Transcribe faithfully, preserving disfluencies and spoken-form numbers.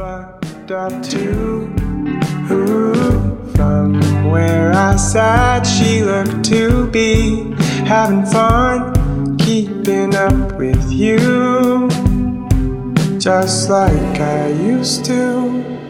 fucked up too. Ooh, from where I sat, she looked to be having fun, keeping up with you, just like I used to.